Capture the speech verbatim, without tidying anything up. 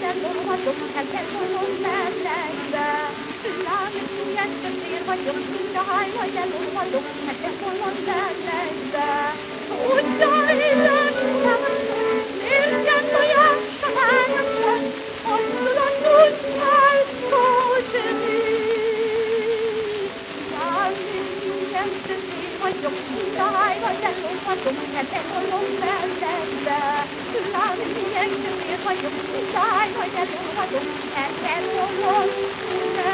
mellom vagyok, elkezdolom mellette. Lányt szél vagyok, király vagy elom vagyok, elkezdolom mellette. Utcailen láttam, milyen tojás a lányomban, azzal tudtál szólni. Lányt szél vagyok, király vagy elom vagyok, elkezdolom mellette. Lányt szél vagyok, király vagy elom vagyok, elkezdolom mellette.